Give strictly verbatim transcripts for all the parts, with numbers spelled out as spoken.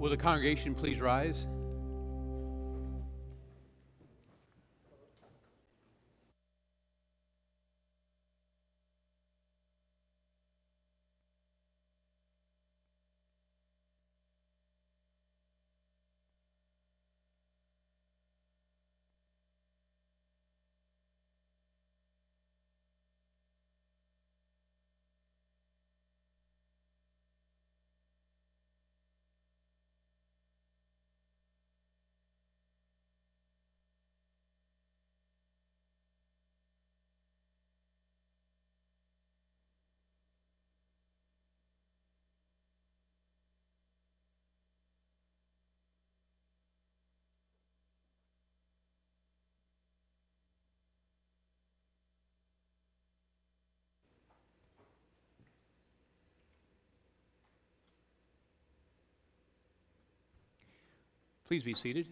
Will the congregation please rise? Please be seated.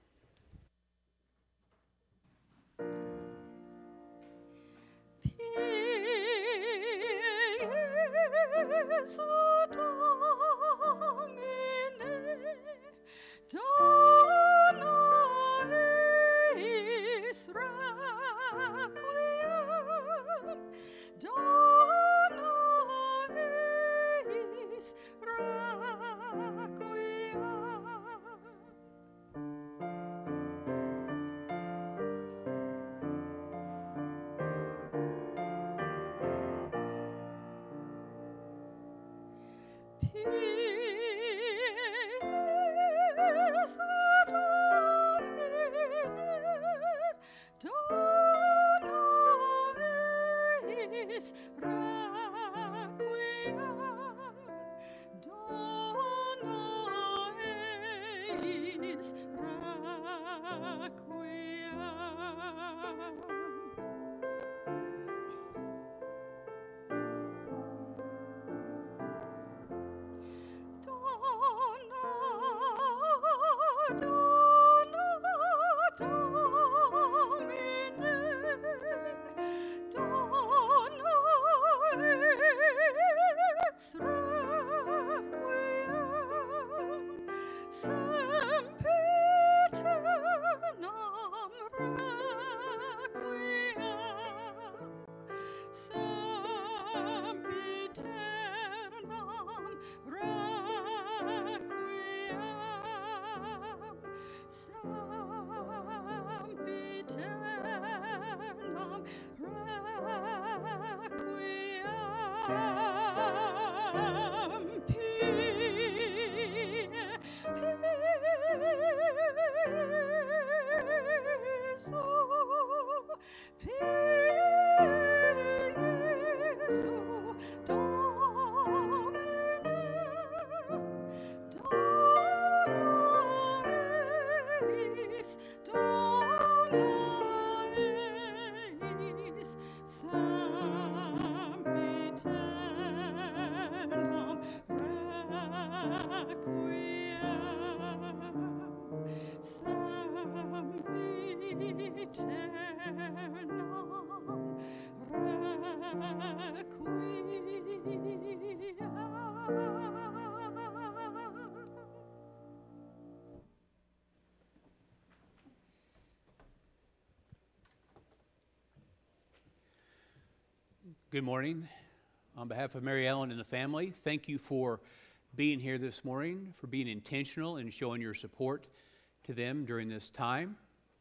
Good morning. On behalf of Mary Ellen and the family, thank you for being here this morning, for being intentional and showing your support to them during this time.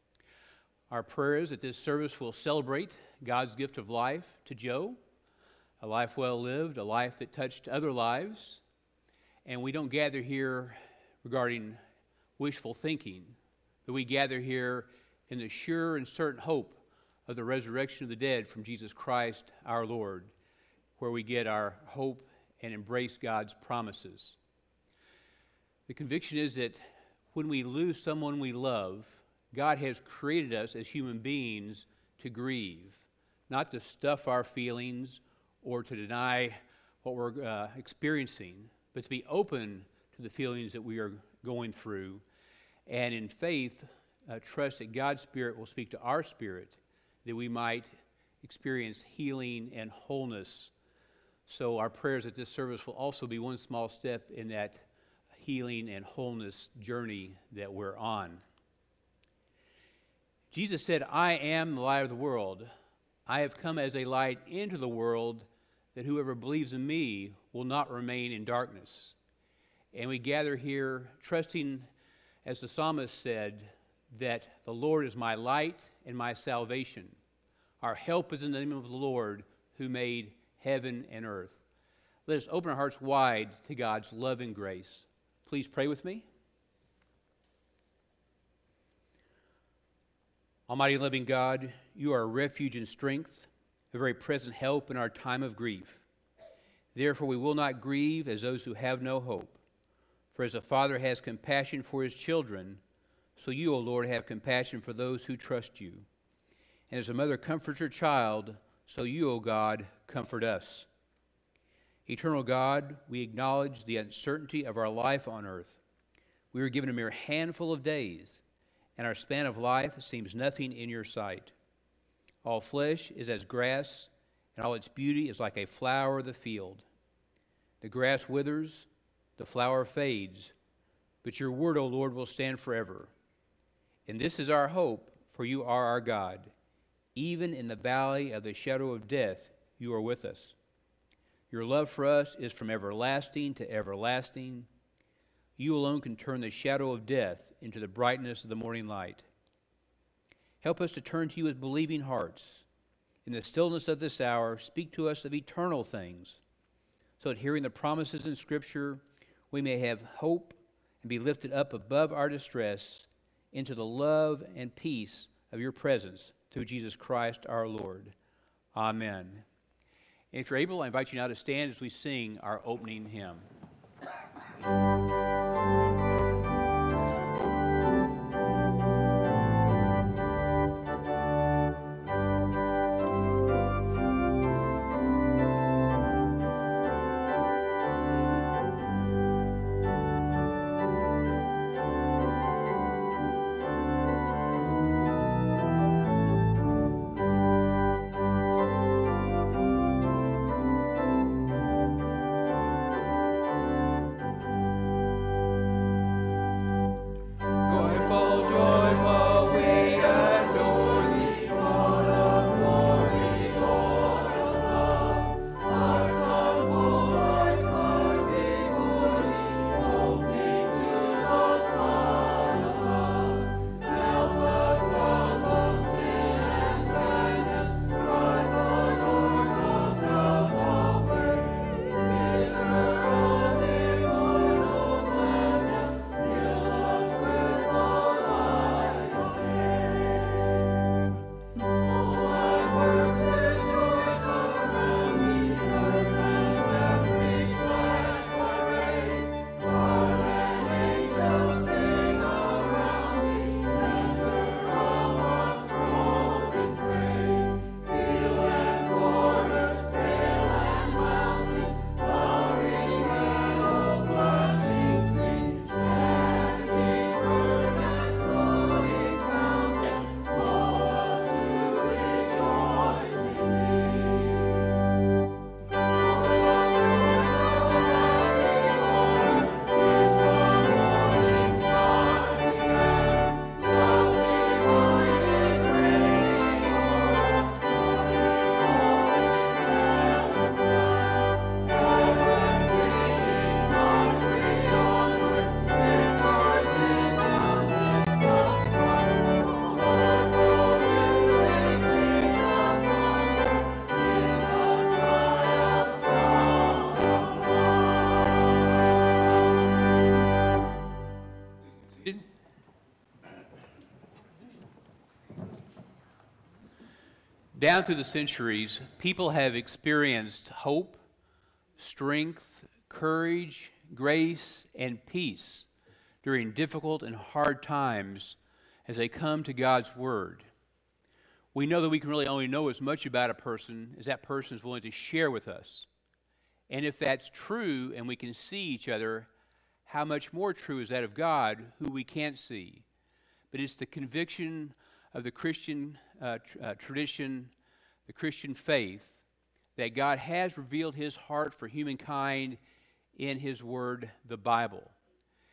Our prayer is that this service will celebrate God's gift of life to Joe, a life well lived, a life that touched other lives. And we don't gather here regarding wishful thinking, but we gather here in the sure and certain hope of the resurrection of the dead from Jesus Christ our Lord, where we get our hope and embrace God's promises. The conviction is that when we lose someone we love, God has created us as human beings to grieve, not to stuff our feelings or to deny what we're uh, experiencing, but to be open to the feelings that we are going through, and in faith, uh, trust that God's Spirit will speak to our spirit, that we might experience healing and wholeness. So our prayers at this service will also be one small step in that healing and wholeness journey that we're on. Jesus said, I am the light of the world. I have come as a light into the world, that whoever believes in me will not remain in darkness. And we gather here trusting, as the psalmist said, that the Lord is my light and my salvation. Our help is in the name of the Lord, who made heaven and earth. Let us open our hearts wide to God's love and grace. Please pray with me. Almighty and living God, you are a refuge and strength, a very present help in our time of grief. Therefore we will not grieve as those who have no hope. For as a father has compassion for his children, so you, O Lord, have compassion for those who trust you. And as a mother comforts her child, so you, O God, comfort us. Eternal God, we acknowledge the uncertainty of our life on earth. We are given a mere handful of days, and our span of life seems nothing in your sight. All flesh is as grass, and all its beauty is like a flower of the field. The grass withers, the flower fades, but your word, O Lord, will stand forever. And this is our hope, for you are our God. Even in the valley of the shadow of death, you are with us. Your love for us is from everlasting to everlasting. You alone can turn the shadow of death into the brightness of the morning light. Help us to turn to you with believing hearts. In the stillness of this hour, speak to us of eternal things, so that hearing the promises in Scripture, we may have hope and be lifted up above our distress into the love and peace of your presence through Jesus Christ our Lord. Amen. And if you're able, I invite you now to stand as we sing our opening hymn. Down through the centuries, people have experienced hope, strength, courage, grace, and peace during difficult and hard times as they come to God's Word. We know that we can really only know as much about a person as that person is willing to share with us. And if that's true and we can see each other, how much more true is that of God, who we can't see? But it's the conviction of the Christian uh, tr- uh, tradition, the Christian faith, that God has revealed his heart for humankind in his word, the Bible.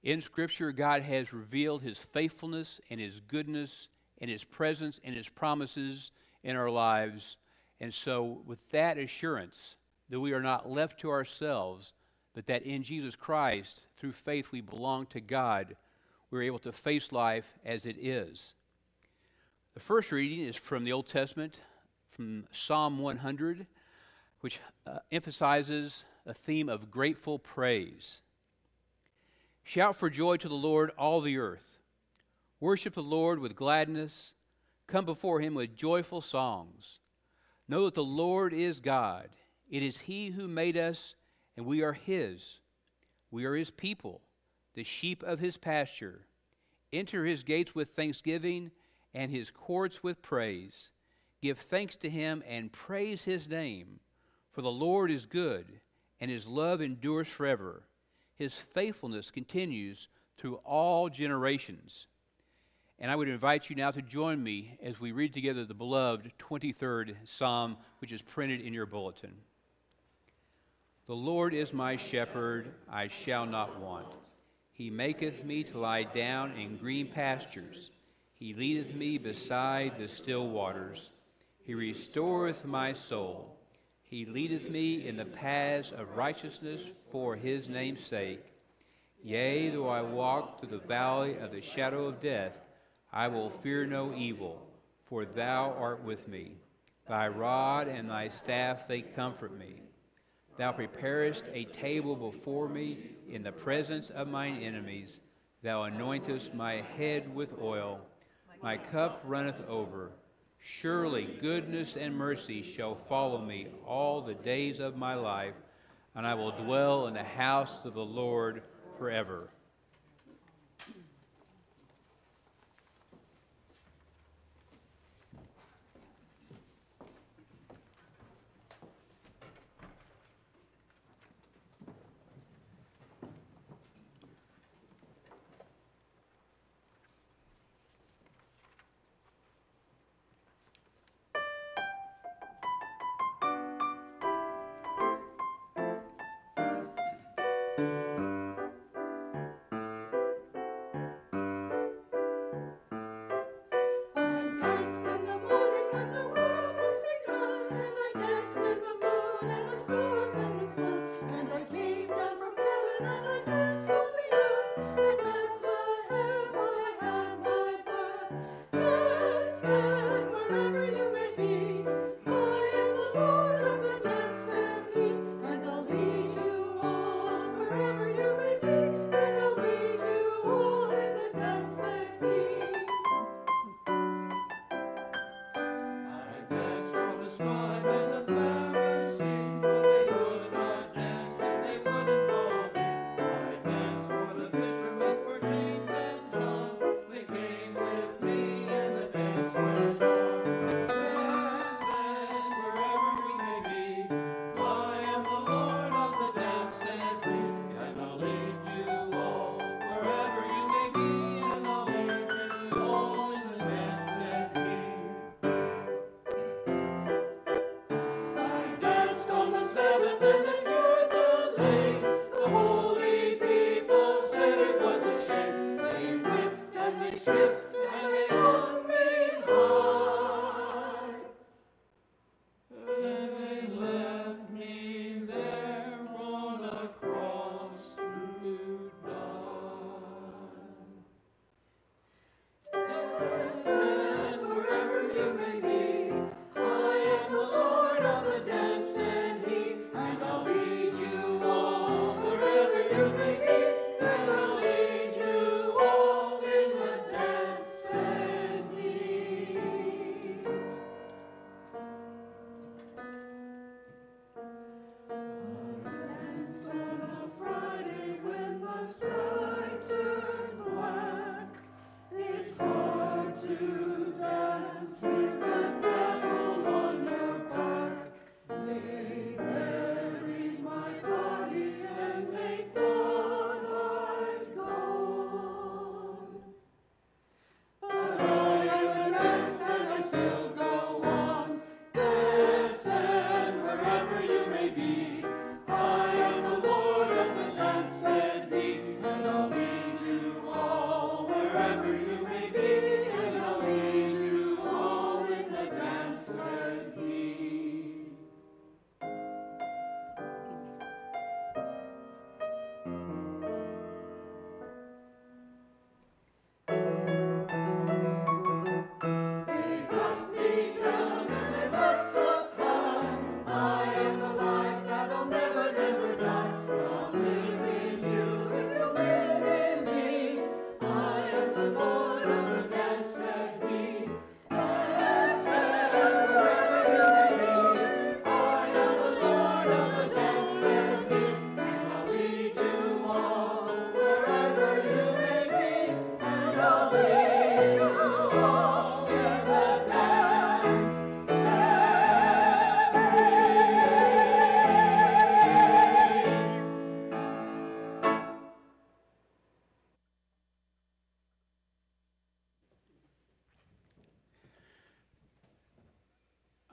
In Scripture, God has revealed His faithfulness and His goodness and His presence and His promises in our lives. And so with that assurance that we are not left to ourselves, but that in Jesus Christ, through faith, we belong to God, we're able to face life as it is. The first reading is from the Old Testament, from Psalm one hundred, which uh, emphasizes a theme of grateful praise. Shout for joy to the Lord, all the earth. Worship the Lord with gladness. Come before Him with joyful songs. Know that the Lord is God. It is He who made us, and we are His. We are His people, the sheep of His pasture. Enter His gates with thanksgiving and His courts with praise. Give thanks to Him and praise His name. For the Lord is good, and His love endures forever. His faithfulness continues through all generations. And I would invite you now to join me as we read together the beloved twenty-third Psalm, which is printed in your bulletin. The Lord is my shepherd, I shall not want. He maketh me to lie down in green pastures. He leadeth me beside the still waters. He restoreth my soul. He leadeth me in the paths of righteousness for His name's sake. Yea, though I walk through the valley of the shadow of death, I will fear no evil, for Thou art with me. Thy rod and Thy staff, they comfort me. Thou preparest a table before me in the presence of mine enemies. Thou anointest my head with oil. My cup runneth over. Surely goodness and mercy shall follow me all the days of my life, and I will dwell in the house of the Lord forever.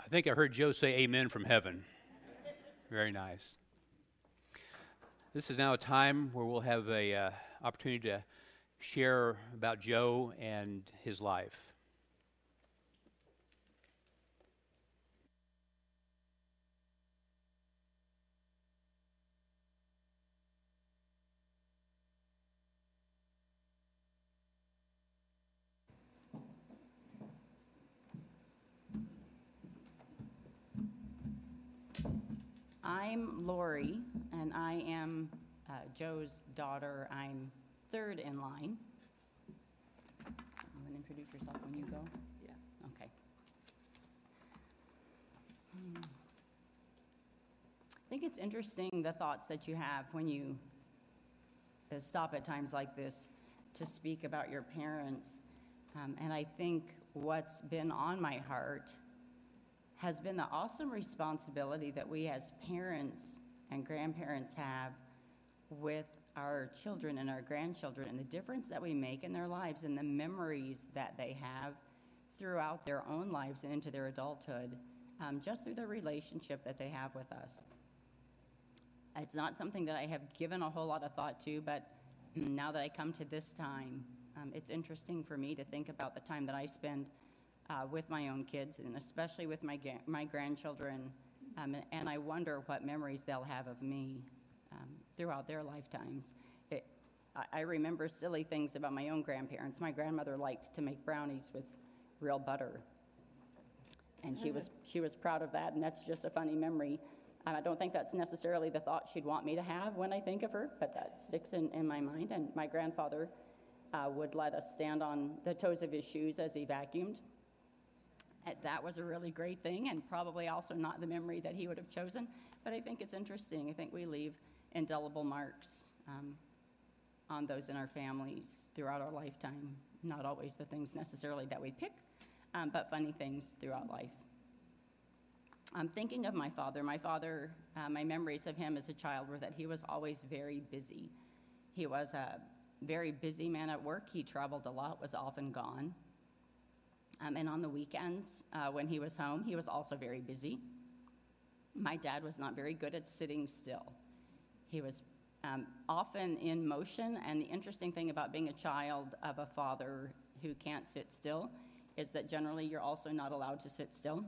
I think I heard Joe say amen from heaven. Very nice. This is now a time where we'll have a uh, opportunity to share about Joe and his life. I'm Lori, and I am uh, Joe's daughter. I'm third in line. You want to introduce yourself when you go? Yeah. Okay. Hmm. I think it's interesting the thoughts that you have when you uh, stop at times like this to speak about your parents. Um, and I think what's been on my heart has been the awesome responsibility that we as parents and grandparents have with our children and our grandchildren, and the difference that we make in their lives and the memories that they have throughout their own lives and into their adulthood, um, just through the relationship that they have with us. It's not something that I have given a whole lot of thought to, but now that I come to this time, um, it's interesting for me to think about the time that I spend Uh, with my own kids, and especially with my, my grandchildren, um, and I wonder what memories they'll have of me um, throughout their lifetimes. It, I, I remember silly things about my own grandparents. My grandmother liked to make brownies with real butter, and she was, she was proud of that, and that's just a funny memory. Um, I don't think that's necessarily the thought she'd want me to have when I think of her, but that sticks in, in my mind. And my grandfather uh, would let us stand on the toes of his shoes as he vacuumed. That was a really great thing, and probably also not the memory that he would have chosen, but I think it's interesting. I think we leave indelible marks um, on those in our families throughout our lifetime. Not always the things necessarily that we pick, um, but funny things throughout life. I'm thinking of my father. My father, uh, my memories of him as a child were that he was always very busy. He was a very busy man at work. He traveled a lot, was often gone. Um, and on the weekends, uh, when he was home, he was also very busy. My dad was not very good at sitting still. He was um, often in motion, and the interesting thing about being a child of a father who can't sit still is that generally you're also not allowed to sit still.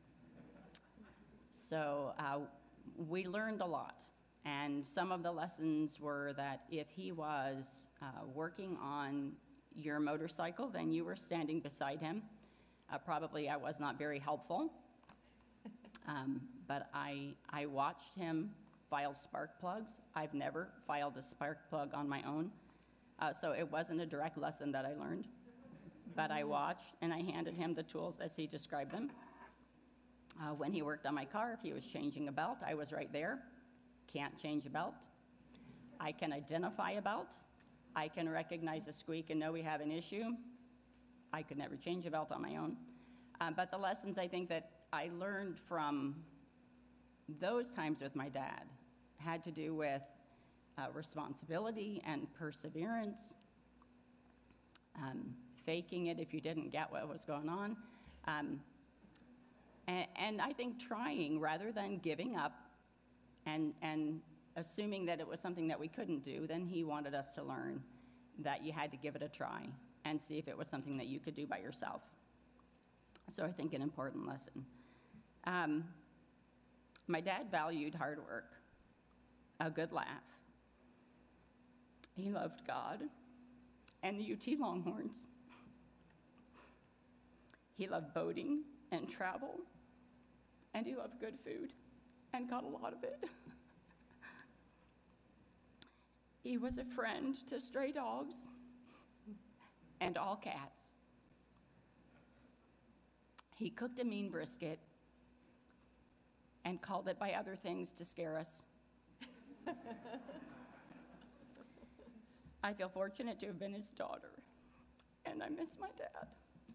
So uh, we learned a lot, and some of the lessons were that if he was uh, working on your motorcycle, then you were standing beside him. Uh, probably I was not very helpful, um, but I, I watched him file spark plugs. I've never filed a spark plug on my own, uh, so it wasn't a direct lesson that I learned, but I watched and I handed him the tools as he described them. Uh, when he worked on my car, if he was changing a belt, I was right there. Can't change a belt. I can identify a belt. I can recognize a squeak and know we have an issue. I could never change a belt on my own. Um, but the lessons I think that I learned from those times with my dad had to do with uh, responsibility and perseverance, um, faking it if you didn't get what was going on, um, and, and I think trying rather than giving up and, and assuming that it was something that we couldn't do. Then he wanted us to learn that you had to give it a try and see if it was something that you could do by yourself. So I think an important lesson. Um, my dad valued hard work, a good laugh. He loved God and the U T Longhorns. He loved boating and travel, and he loved good food and got a lot of it. He was a friend to stray dogs and all cats. He cooked a mean brisket and called it by other things to scare us. I feel fortunate to have been his daughter, and I miss my dad.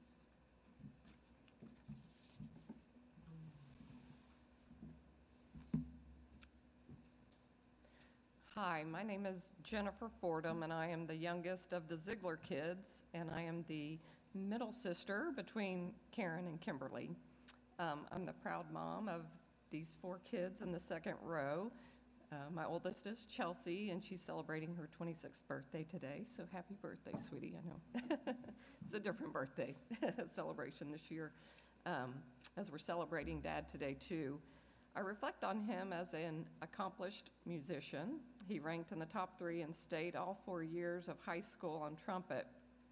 Hi, my name is Jennifer Fordham, and I am the youngest of the Ziegler kids, and I am the middle sister between Karen and Kimberly. Um, I'm the proud mom of these four kids in the second row. Uh, my oldest is Chelsea, and she's celebrating her twenty-sixth birthday today, so happy birthday, sweetie, I know. It's a different birthday celebration this year, um, as we're celebrating Dad today, too. I reflect on him as an accomplished musician. He ranked in the top three in state all four years of high school on trumpet.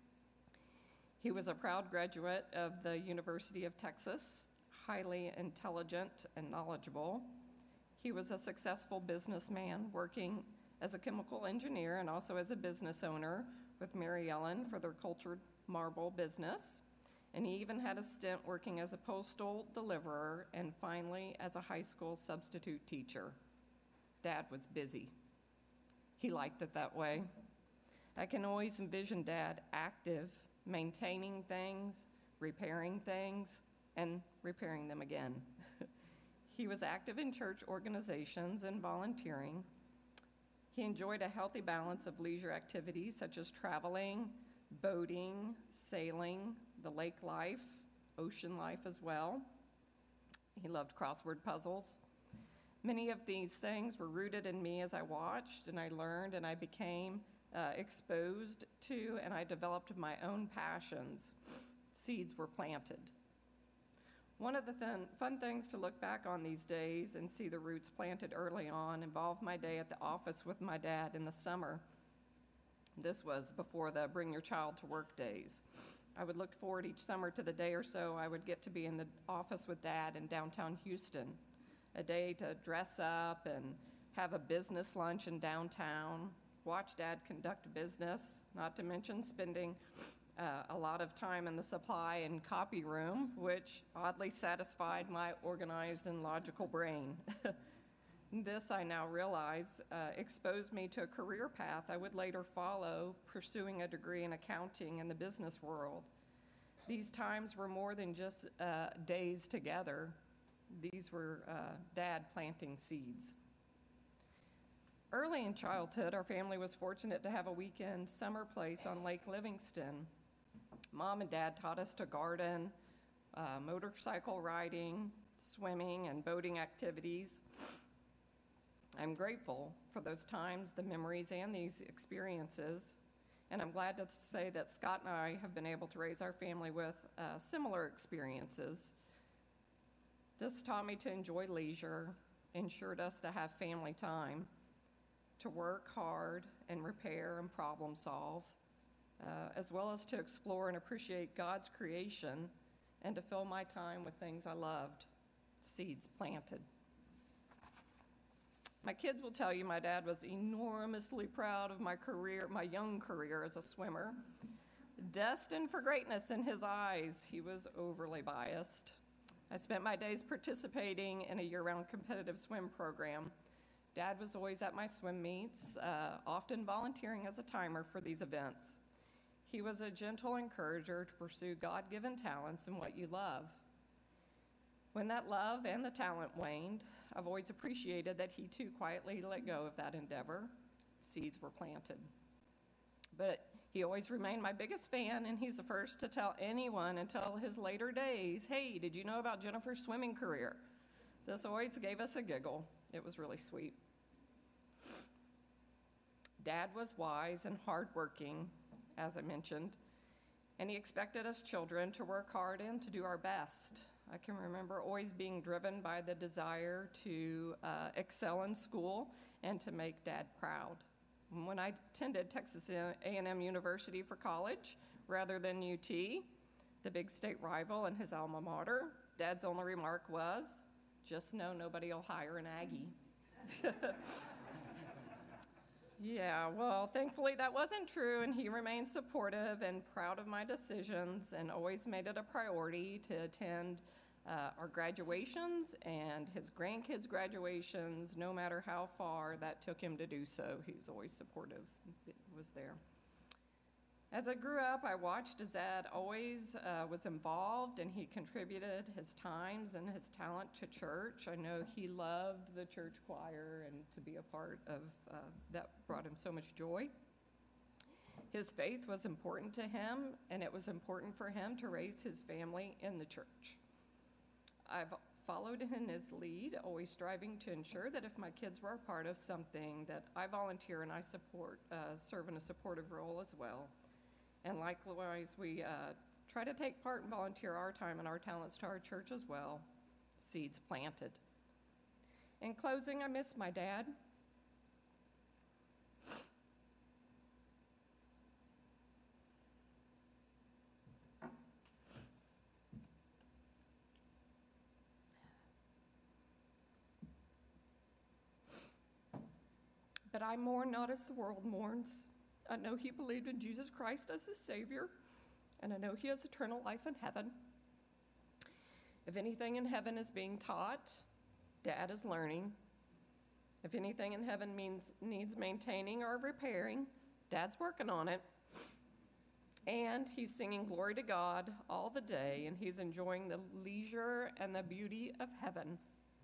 He was a proud graduate of the University of Texas, highly intelligent and knowledgeable. He was a successful businessman working as a chemical engineer and also as a business owner with Mary Ellen for their cultured marble business. And he even had a stint working as a postal deliverer and finally as a high school substitute teacher. Dad was busy. He liked it that way. I can always envision Dad active, maintaining things, repairing things, and repairing them again. He was active in church organizations and volunteering. He enjoyed a healthy balance of leisure activities such as traveling, boating, sailing, the lake life, ocean life as well. He loved crossword puzzles. Many of these things were rooted in me as I watched and I learned and I became uh, exposed to, and I developed my own passions. Seeds were planted. One of the th- fun things to look back on these days and see the roots planted early on involved my day at the office with my dad in the summer. This was before the bring your child to work days. I would look forward each summer to the day or so I would get to be in the office with Dad in downtown Houston, a day to dress up and have a business lunch in downtown, watch Dad conduct business, not to mention spending uh, a lot of time in the supply and copy room, which oddly satisfied my organized and logical brain. This, I now realize, uh, exposed me to a career path I would later follow, pursuing a degree in accounting in the business world. These times were more than just uh, days together. These were uh, Dad planting seeds. Early in childhood, our family was fortunate to have a weekend summer place on Lake Livingston. Mom and Dad taught us to garden, uh, motorcycle riding, swimming, and boating activities. I'm grateful for those times, the memories, and these experiences, and I'm glad to say that Scott and I have been able to raise our family with uh, similar experiences. This taught me to enjoy leisure, ensured us to have family time, to work hard and repair and problem solve, uh, as well as to explore and appreciate God's creation and to fill my time with things I loved, seeds planted. My kids will tell you my dad was enormously proud of my career, my young career as a swimmer. Destined for greatness in his eyes, he was overly biased. I spent my days participating in a year-round competitive swim program. Dad was always at my swim meets, uh, often volunteering as a timer for these events. He was a gentle encourager to pursue God-given talents and what you love. When that love and the talent waned, I've always appreciated that he too quietly let go of that endeavor. Seeds were planted. But he always remained my biggest fan, and he's the first to tell anyone until his later days, hey, did you know about Jennifer's swimming career? This always gave us a giggle. It was really sweet. Dad was wise and hardworking, as I mentioned, and he expected us children to work hard and to do our best. I can remember always being driven by the desire to uh, excel in school and to make Dad proud. When I attended Texas A and M University for college, rather than U T, the big state rival and his alma mater, Dad's only remark was, just know nobody will hire an Aggie. Yeah, well, thankfully that wasn't true, and he remained supportive and proud of my decisions and always made it a priority to attend uh, our graduations and his grandkids' graduations, no matter how far that took him to do so. He's always supportive, was there. As I grew up, I watched as Dad always uh, was involved, and he contributed his times and his talent to church. I know he loved the church choir, and to be a part of uh, that brought him so much joy. His faith was important to him, and it was important for him to raise his family in the church. I've followed in his lead, always striving to ensure that if my kids were a part of something, that I volunteer and I support, uh, serve in a supportive role as well. And likewise, we uh, try to take part and volunteer our time and our talents to our church as well. Seeds planted. In closing, I miss my dad. But I mourn not as the world mourns. I know he believed in Jesus Christ as his Savior, and I know he has eternal life in heaven. If anything in heaven is being taught, Dad is learning. If anything in heaven means needs maintaining or repairing, Dad's working on it. And he's singing glory to God all the day, and he's enjoying the leisure and the beauty of heaven.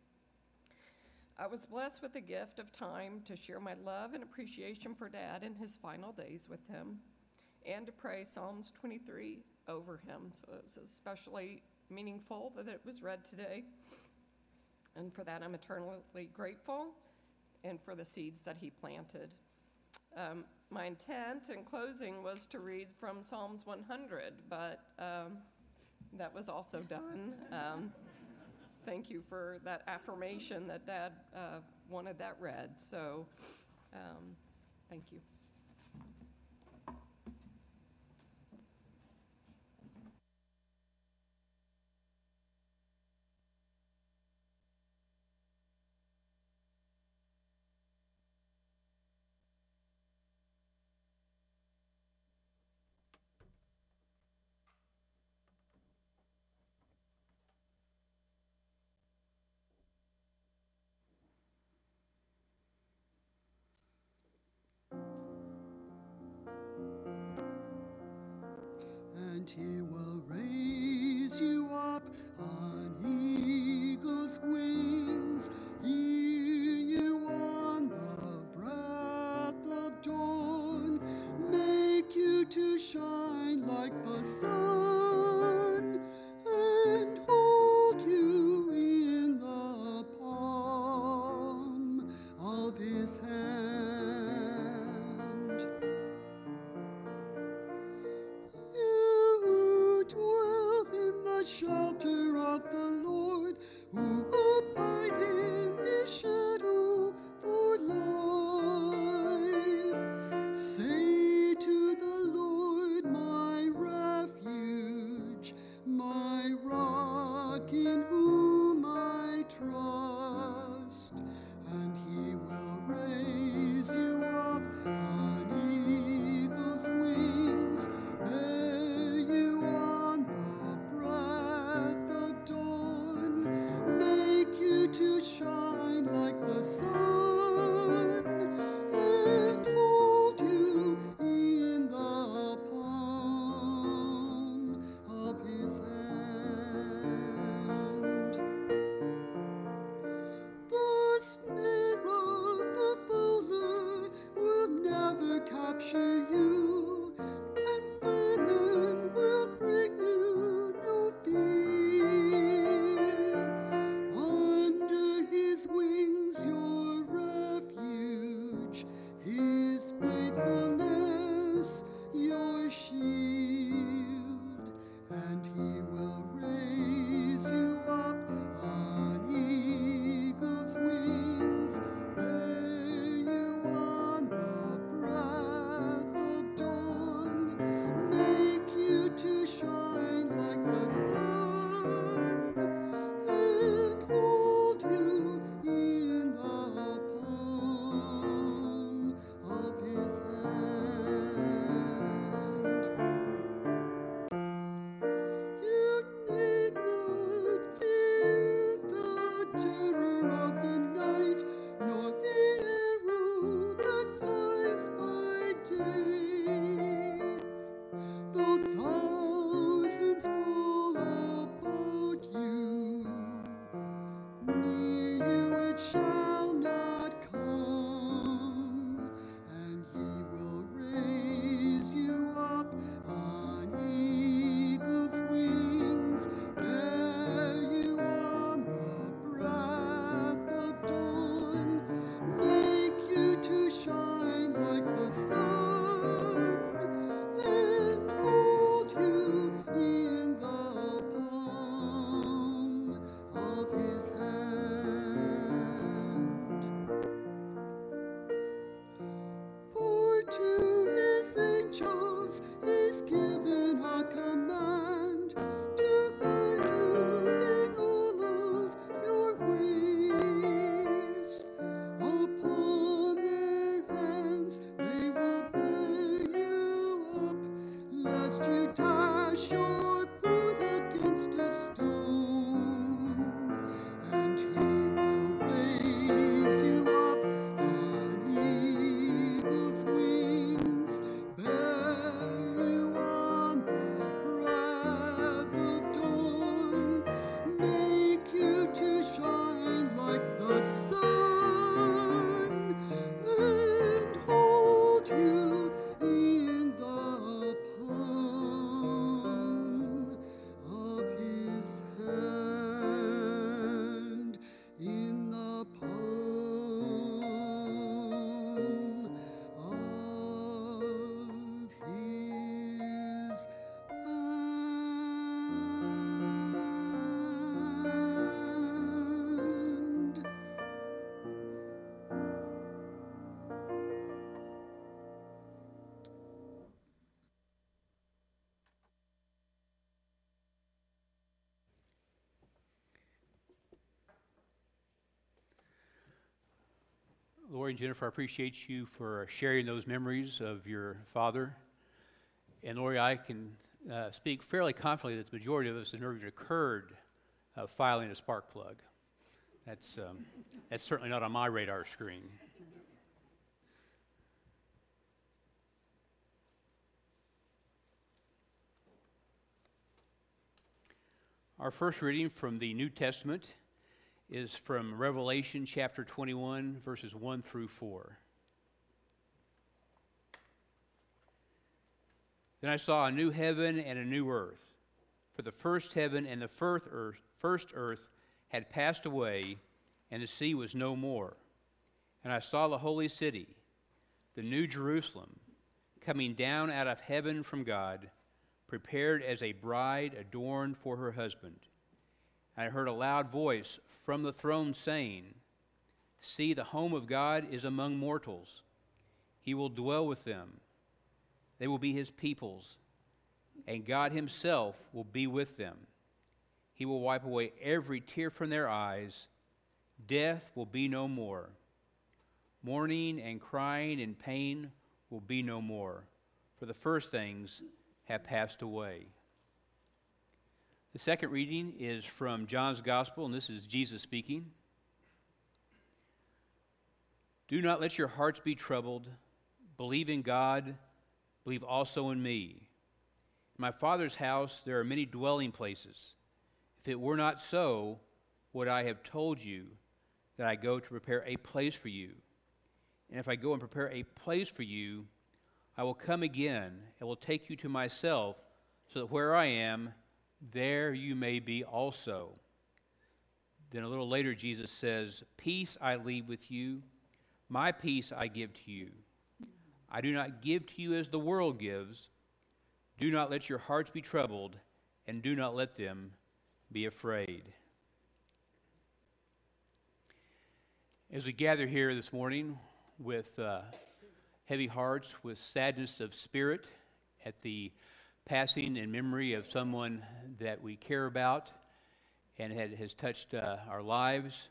I was blessed with the gift of time to share my love and appreciation for Dad in his final days with him, and to pray Psalms twenty-three over him. So it was especially meaningful that it was read today. And for that, I'm eternally grateful, and for the seeds that he planted. Um, my intent in closing was to read from Psalms one hundred, but um, that was also done. Um, Thank you for that affirmation that Dad uh, wanted that read. So, um, thank you. And he will raise you up on eagle's wings, hear you on the breath of dawn, make you to shine like the sun, and hold you in the palm of his hand. Shelter of the Lord, who abide in his shadow for life. Say to the Lord, my refuge, my rock in whom I trust, and he will raise you up on eagle's wings. Bear you on the breath of dawn, make you to shine like the sun, and hold you in the palm of his hand. The snare of the fowler will never capture you, and famine will bring you no fear. Under his wings your refuge, his faithfulness your shield, and he will raise you up on eagle's wings, bear you on the breath of dawn, make you to shine like the sun, and hold you in the palm of his hand. You need not fear the terror of the night, nor the arrow that flies by day. Though thousands fall about you, near you it shall not come, and he will raise you up on eagle's wings, bear you on Lori and Jennifer, I appreciate you for sharing those memories of your father. And Lori, I can uh, speak fairly confidently that the majority of us have never occurred uh, filing a spark plug. That's, um, that's certainly not on my radar screen. Our first reading from the New Testament is from Revelation chapter twenty-one, verses one through four. Then I saw a new heaven and a new earth, for the first heaven and the first earth, first earth had passed away, and the sea was no more. And I saw the holy city, the new Jerusalem, coming down out of heaven from God, prepared as a bride adorned for her husband. And I heard a loud voice from the throne saying, "See, the home of God is among mortals. He will dwell with them. They will be his peoples, and God himself will be with them. He will wipe away every tear from their eyes. Death will be no more. Mourning and crying and pain will be no more, for the first things have passed away." The second reading is from John's Gospel, and this is Jesus speaking. "Do not let your hearts be troubled. Believe in God. Believe also in me. In my Father's house there are many dwelling places. If it were not so, would I have told you that I go to prepare a place for you? And if I go and prepare a place for you, I will come again and will take you to myself, so that where I am, there you may be also." Then a little later, Jesus says, "Peace I leave with you, my peace I give to you. I do not give to you as the world gives. Do not let your hearts be troubled, and do not let them be afraid." As we gather here this morning with uh, heavy hearts, with sadness of spirit at the passing and memory of someone that we care about and had, has touched uh, our lives,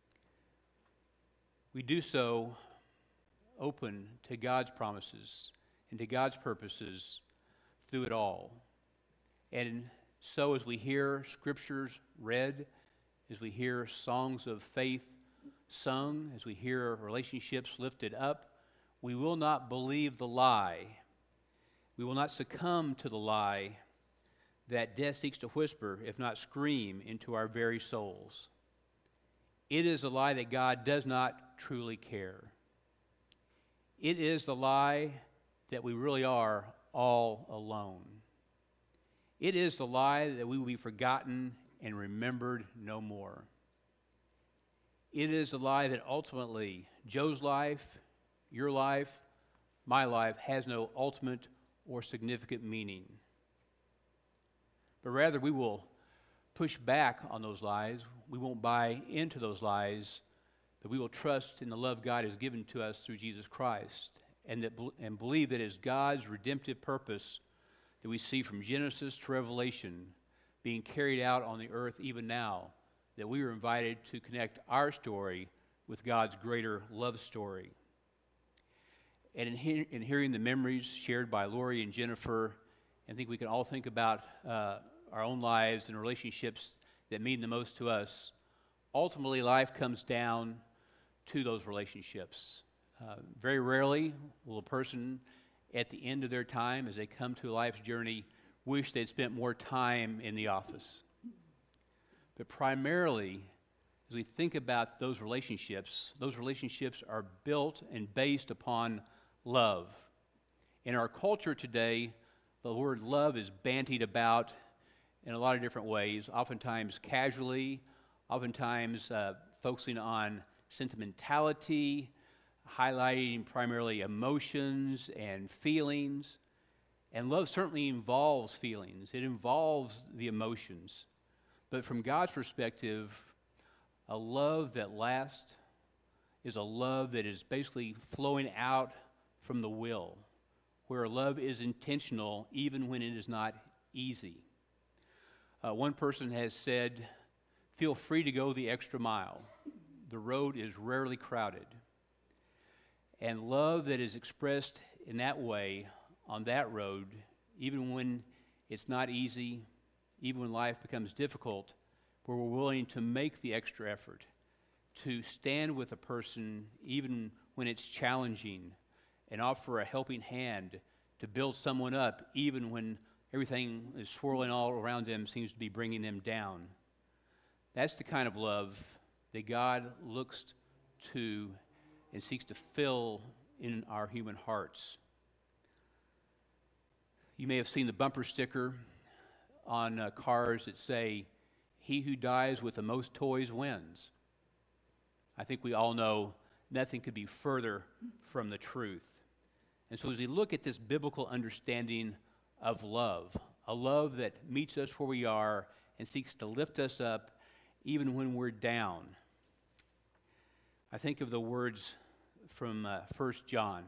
we do so open to God's promises and to God's purposes through it all. And so as we hear scriptures read, as we hear songs of faith sung, as we hear relationships lifted up, we will not believe the lie. We will not succumb to the lie that death seeks to whisper, if not scream, into our very souls. It is a lie that God does not truly care. It is the lie that we really are all alone. It is the lie that we will be forgotten and remembered no more. It is the lie that ultimately Joe's life, your life, my life has no ultimate or significant meaning. But rather we will push back on those lies. We won't buy into those lies, but we will trust in the love God has given to us through Jesus Christ, and that and believe that it is God's redemptive purpose that we see from Genesis to Revelation being carried out on the earth even now, that we are invited to connect our story with God's greater love story. And in, he- in hearing the memories shared by Lori and Jennifer, I think we can all think about uh, our own lives and relationships that mean the most to us. Ultimately, life comes down to those relationships. Uh, very rarely will a person at the end of their time, as they come to life's journey, wish they'd spent more time in the office. But primarily, as we think about those relationships, those relationships are built and based upon love. In our culture today, the word love is bandied about in a lot of different ways, oftentimes casually, oftentimes uh, focusing on sentimentality, highlighting primarily emotions and feelings. And love certainly involves feelings. It involves the emotions. But from God's perspective, a love that lasts is a love that is basically flowing out from the will, where love is intentional even when it is not easy. Uh, one person has said, "Feel free to go the extra mile. The road is rarely crowded." And love that is expressed in that way, on that road, even when it's not easy, even when life becomes difficult, where we're willing to make the extra effort, to stand with a person even when it's challenging, and offer a helping hand to build someone up even when everything is swirling all around them, seems to be bringing them down. That's the kind of love that God looks to and seeks to fill in our human hearts. You may have seen the bumper sticker on uh, cars that say, "He who dies with the most toys wins." I think we all know nothing could be further from the truth. And so as we look at this biblical understanding of love, a love that meets us where we are and seeks to lift us up even when we're down, I think of the words from uh, First John.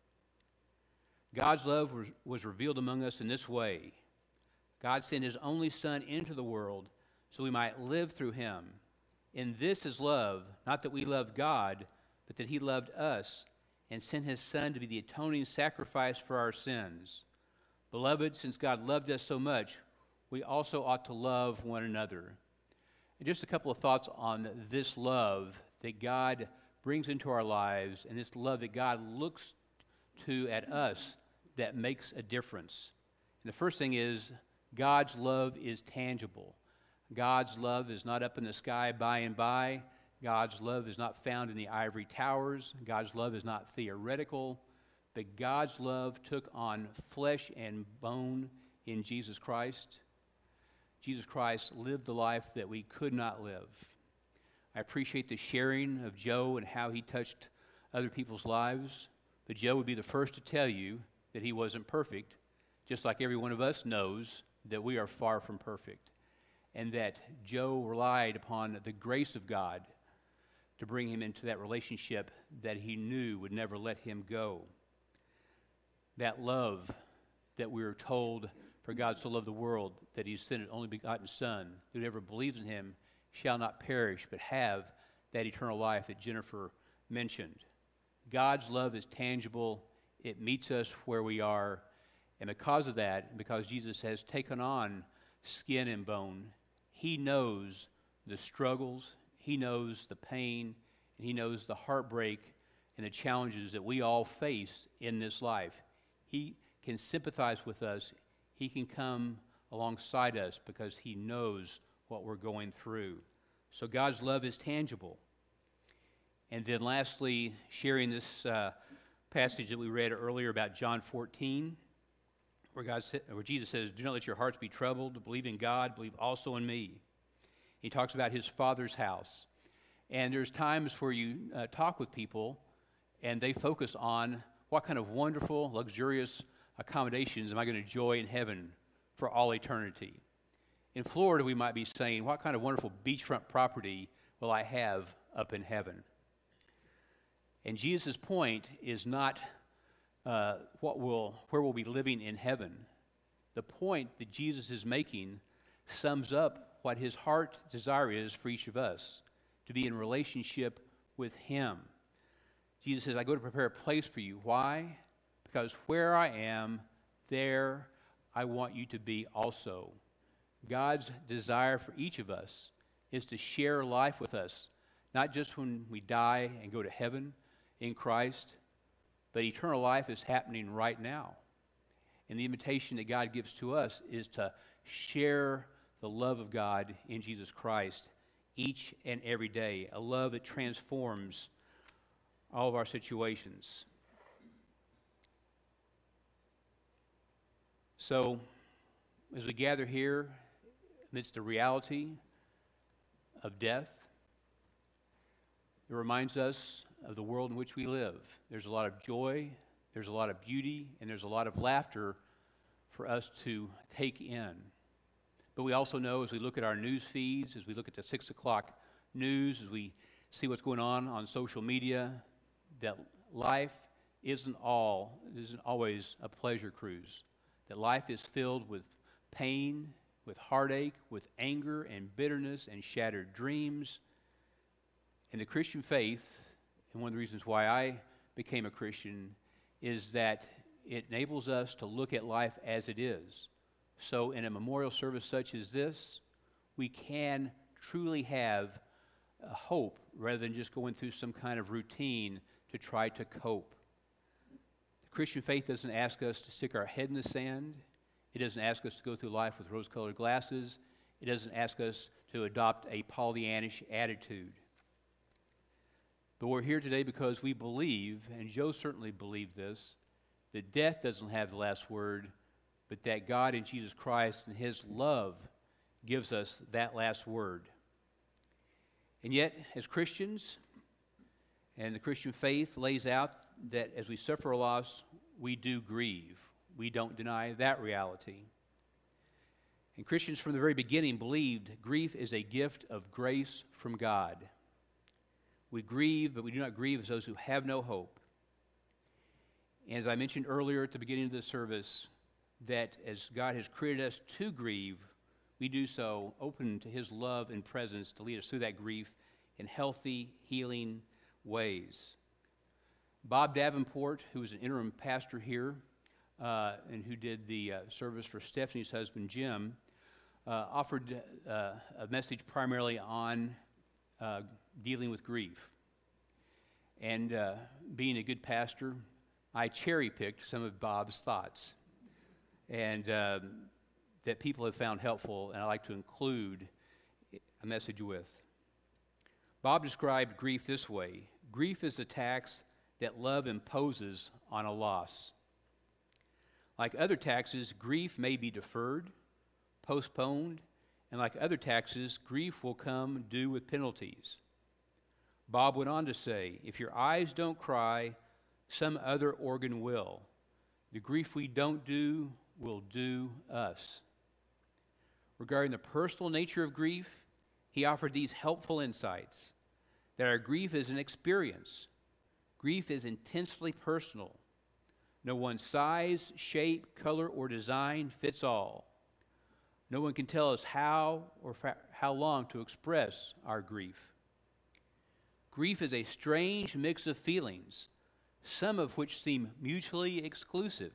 God's love was, was revealed among us in this way. God sent his only Son into the world so we might live through him. And this is love, not that we loved God, but that he loved us and sent his Son to be the atoning sacrifice for our sins. Beloved, since God loved us so much, we also ought to love one another. And just a couple of thoughts on this love that God brings into our lives, and this love that God looks to at us that makes a difference. And the first thing is, God's love is tangible. God's love is not up in the sky by and by. God's love is not found in the ivory towers. God's love is not theoretical. But God's love took on flesh and bone in Jesus Christ. Jesus Christ lived the life that we could not live. I appreciate the sharing of Joe and how he touched other people's lives. But Joe would be the first to tell you that he wasn't perfect, just like every one of us knows that we are far from perfect, and that Joe relied upon the grace of God to bring him into that relationship that he knew would never let him go. That love that we are told, for God so loved the world that he sent his only begotten Son, whoever believes in him shall not perish but have that eternal life that Jennifer mentioned. God's love is tangible. It meets us where we are. And because of that, because Jesus has taken on skin and bone, he knows the struggles, he knows the pain, and he knows the heartbreak and the challenges that we all face in this life. He can sympathize with us. He can come alongside us because he knows what we're going through. So God's love is tangible. And then lastly, sharing this uh, passage that we read earlier about John fourteen, where God sa- where Jesus says, "Do not let your hearts be troubled. Believe in God. Believe also in me." He talks about his Father's house. And there's times where you uh, talk with people, and they focus on what kind of wonderful, luxurious accommodations am I going to enjoy in heaven for all eternity. In Florida, we might be saying, what kind of wonderful beachfront property will I have up in heaven? And Jesus' point is not uh, what will, where we'll be living in heaven. The point that Jesus is making sums up what his heart desire is for each of us, to be in relationship with him. Jesus says, I go to prepare a place for you. Why? Because where I am, there I want you to be also. God's desire for each of us is to share life with us, not just when we die and go to heaven in Christ, but eternal life is happening right now. And the invitation that God gives to us is to share the love of God in Jesus Christ each and every day, a love that transforms all of our situations. So, as we gather here amidst the reality of death, it reminds us of the world in which we live. There's a lot of joy, there's a lot of beauty, and there's a lot of laughter for us to take in. But we also know, as we look at our news feeds, as we look at the six o'clock news, as we see what's going on on social media, that life isn't all, isn't always a pleasure cruise. That life is filled with pain, with heartache, with anger and bitterness and shattered dreams. And the Christian faith, and one of the reasons why I became a Christian is that it enables us to look at life as it is. So in a memorial service such as this, we can truly have a hope rather than just going through some kind of routine to try to cope. The Christian faith doesn't ask us to stick our head in the sand. It doesn't ask us to go through life with rose-colored glasses. It doesn't ask us to adopt a Pollyannish attitude. But we're here today because we believe, and Joe certainly believed this, that death doesn't have the last word, but that God in Jesus Christ and His love gives us that last word. And yet, as Christians, and the Christian faith lays out that as we suffer a loss, we do grieve. We don't deny that reality. And Christians from the very beginning believed grief is a gift of grace from God. We grieve, but we do not grieve as those who have no hope. And as I mentioned earlier at the beginning of the service, that as God has created us to grieve, we do so open to His love and presence to lead us through that grief in healthy, healing ways. Bob Davenport, who was an interim pastor here uh, and who did the uh, service for Stephanie's husband, Jim, uh, offered uh, a message primarily on uh, dealing with grief. And uh, being a good pastor, I cherry-picked some of Bob's thoughts and uh, that people have found helpful, and I like to include a message with. Bob described grief this way: grief is a tax that love imposes on a loss. Like other taxes, grief may be deferred, postponed, and like other taxes, grief will come due with penalties. Bob went on to say, if your eyes don't cry, some other organ will. The grief we don't do will do us. Regarding the personal nature of grief, he offered these helpful insights: that our grief is an experience. Grief is intensely personal. No one size, shape, color, or design fits all. No one can tell us how or fa- how long to express our grief. Grief is a strange mix of feelings, some of which seem mutually exclusive.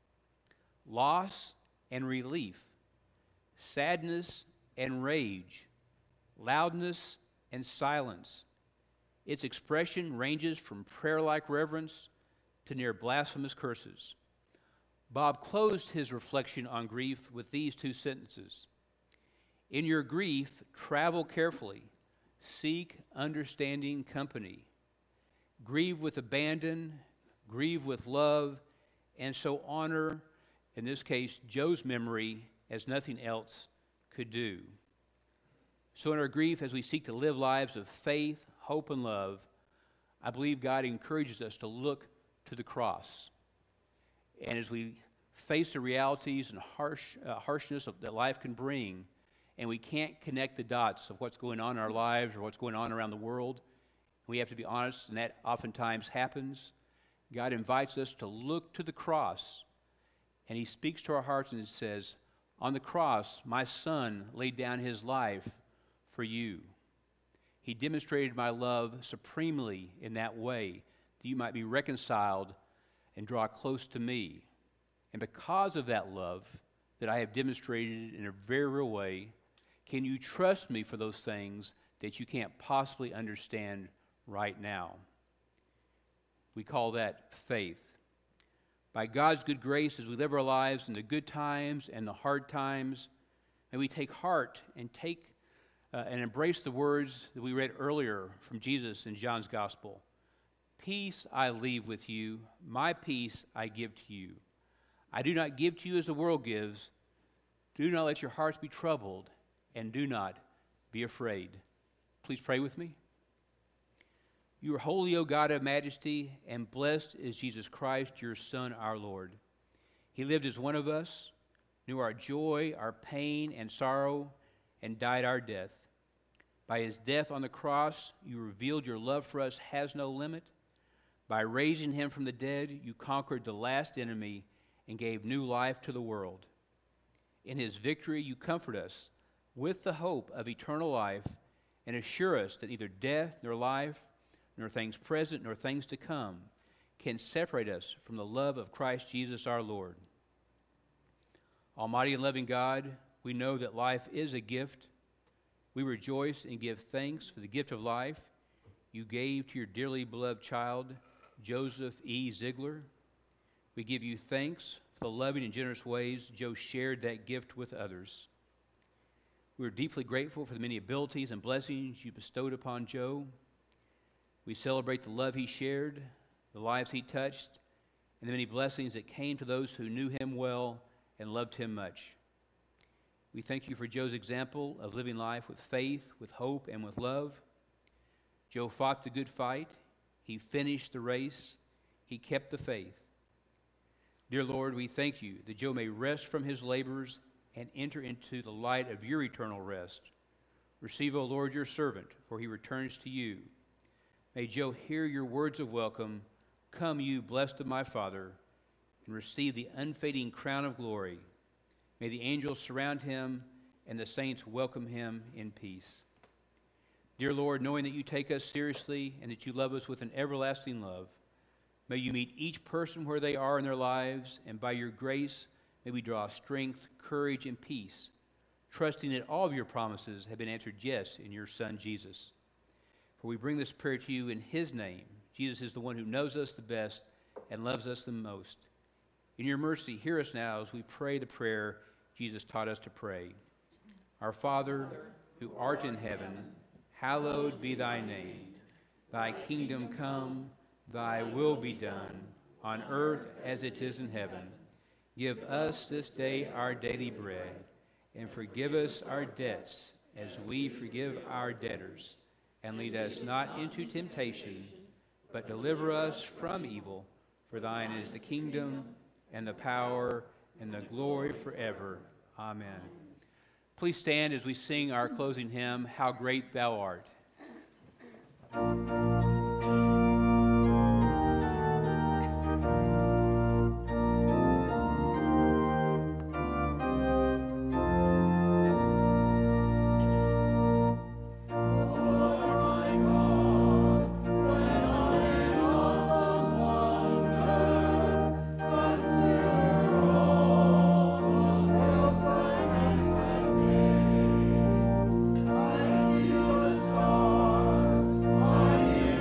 Loss and relief, sadness and rage, loudness and silence. Its expression ranges from prayer-like reverence to near blasphemous curses. Bob closed his reflection on grief with these two sentences: in your grief, travel carefully, seek understanding company, grieve with abandon, grieve with love, and so honor, in this case, Joe's memory as nothing else could do. So in our grief, as we seek to live lives of faith, hope, and love, I believe God encourages us to look to the cross. And as we face the realities and harsh, uh, harshness of, that life can bring, and we can't connect the dots of what's going on in our lives or what's going on around the world, we have to be honest, and that oftentimes happens. God invites us to look to the cross, and He speaks to our hearts and says, on the cross, my Son laid down His life for you. He demonstrated my love supremely in that way, that you might be reconciled and draw close to me. And because of that love that I have demonstrated in a very real way, can you trust me for those things that you can't possibly understand right now? We call that faith. By God's good grace, as we live our lives in the good times and the hard times, may we take heart and take uh, and embrace the words that we read earlier from Jesus in John's Gospel. Peace I leave with you, my peace I give to you. I do not give to you as the world gives. Do not let your hearts be troubled, and do not be afraid. Please pray with me. You are holy, O God of majesty, and blessed is Jesus Christ, your Son, our Lord. He lived as one of us, knew our joy, our pain, and sorrow, and died our death. By His death on the cross, you revealed your love for us has no limit. By raising Him from the dead, you conquered the last enemy and gave new life to the world. In His victory, you comfort us with the hope of eternal life and assure us that neither death nor life, nor things present, nor things to come, can separate us from the love of Christ Jesus our Lord? Almighty and loving God, we know that life is a gift. We rejoice and give thanks for the gift of life you gave to your dearly beloved child, Joseph E. Ziegler. We give you thanks for the loving and generous ways Joe shared that gift with others. We are deeply grateful for the many abilities and blessings you bestowed upon Joe. We celebrate the love he shared, the lives he touched, and the many blessings that came to those who knew him well and loved him much. We thank you for Joe's example of living life with faith, with hope, and with love. Joe fought the good fight. He finished the race. He kept the faith. Dear Lord, we thank you that Joe may rest from his labors and enter into the light of your eternal rest. Receive, O Lord, your servant, for he returns to you. May Joe hear your words of welcome. Come, you blessed of my Father, and receive the unfading crown of glory. May the angels surround him and the saints welcome him in peace. Dear Lord, knowing that you take us seriously and that you love us with an everlasting love, may you meet each person where they are in their lives, and by your grace, may we draw strength, courage, and peace, trusting that all of your promises have been answered yes in your Son, Jesus. For we bring this prayer to you in his name. Jesus is the one who knows us the best and loves us the most. In your mercy, hear us now as we pray the prayer Jesus taught us to pray. Our Father, who art in heaven, hallowed be thy name. Thy kingdom come, thy will be done, on earth as it is in heaven. Give us this day our daily bread, and forgive us our debts as we forgive our debtors. And lead us not into temptation, but deliver us from evil. For thine is the kingdom, and the power, and the glory forever. Amen. Please stand as we sing our closing hymn, How Great Thou Art. I see the stars, I hear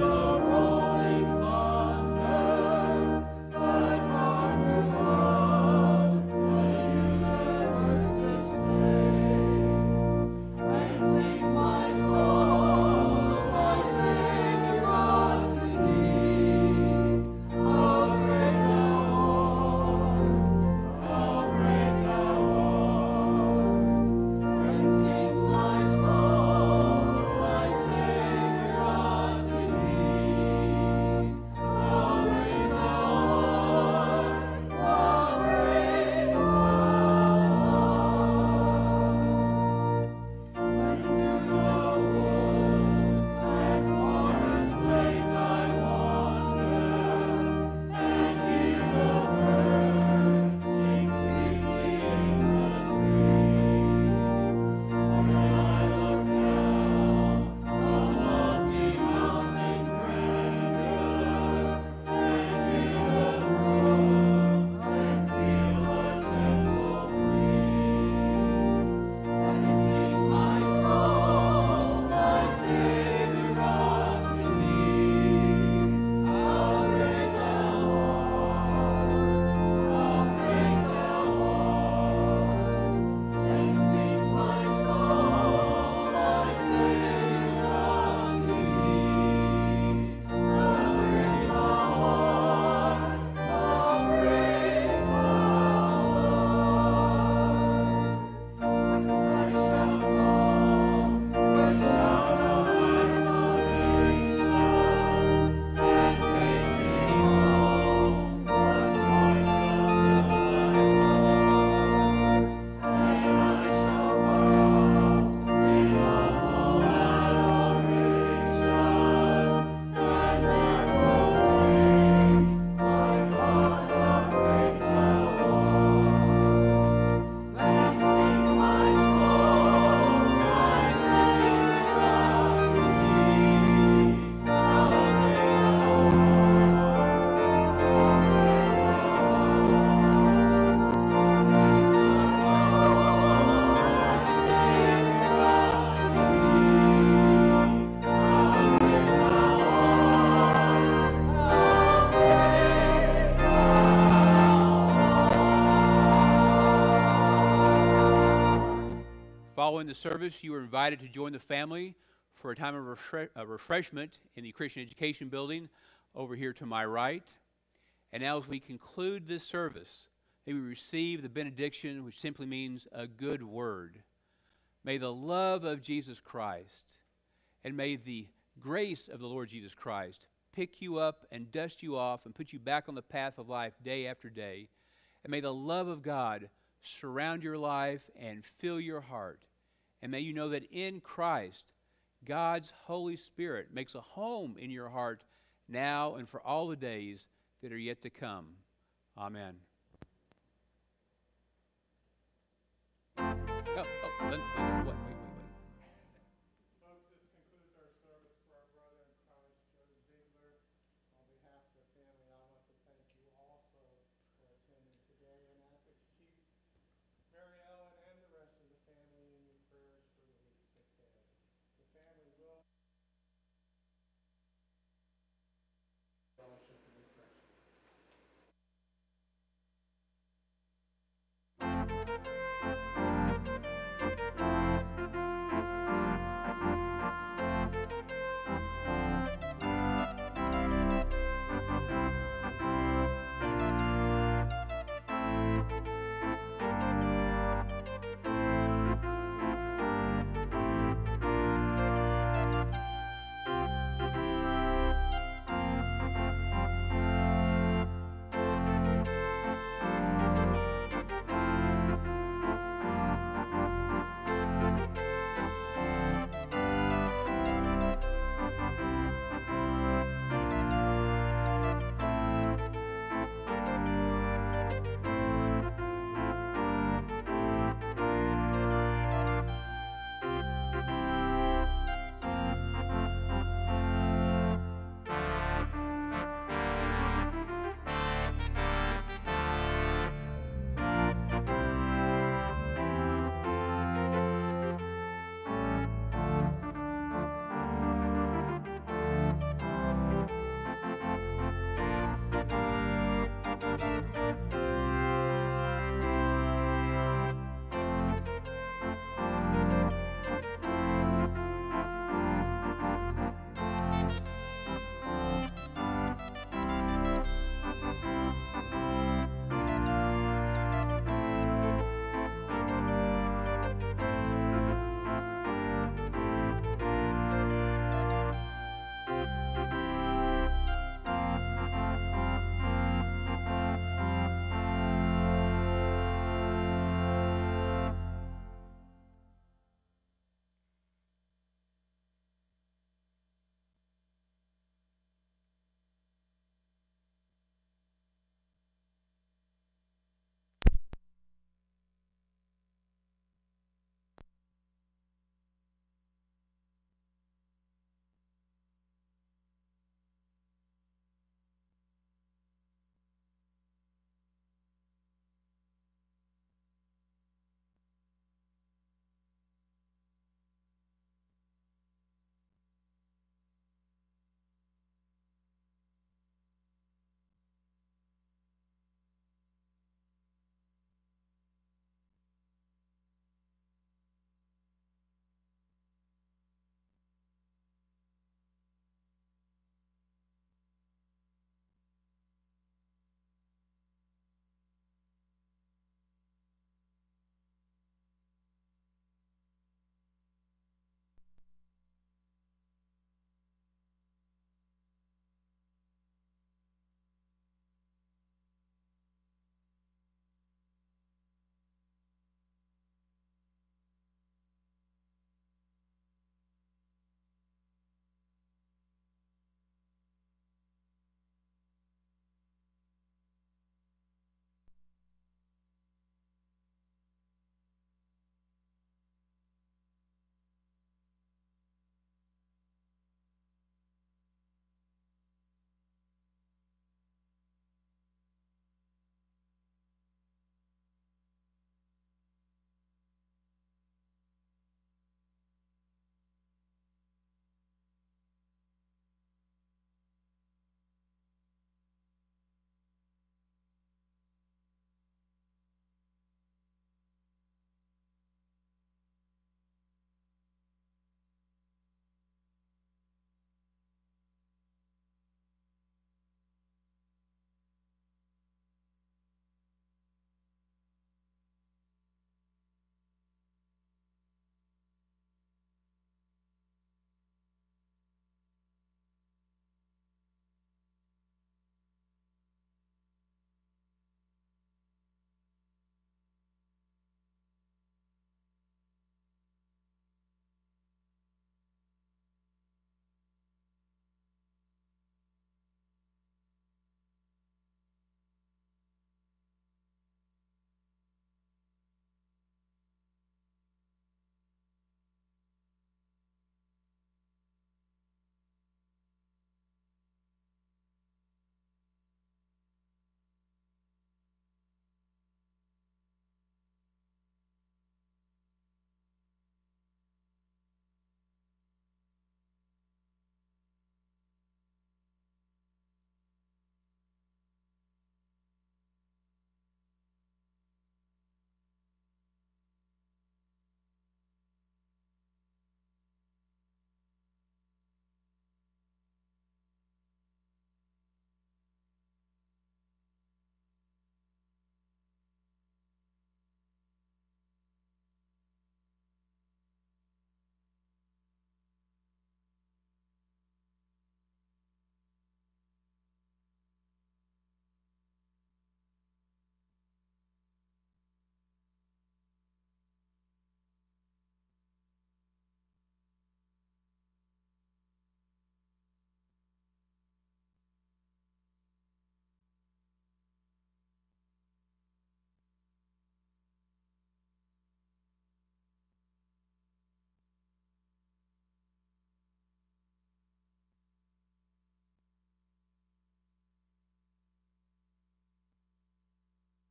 the service, you are invited to join the family for a time of refre- uh, refreshment in the Christian Education Building over here to my right. And now as we conclude this service, may we receive the benediction, which simply means a good word. May the love of Jesus Christ and may the grace of the Lord Jesus Christ pick you up and dust you off and put you back on the path of life day after day. And may the love of God surround your life and fill your heart. And may you know that in Christ, God's Holy Spirit makes a home in your heart now and for all the days that are yet to come. Amen. Oh, oh, Lynn, Lynn.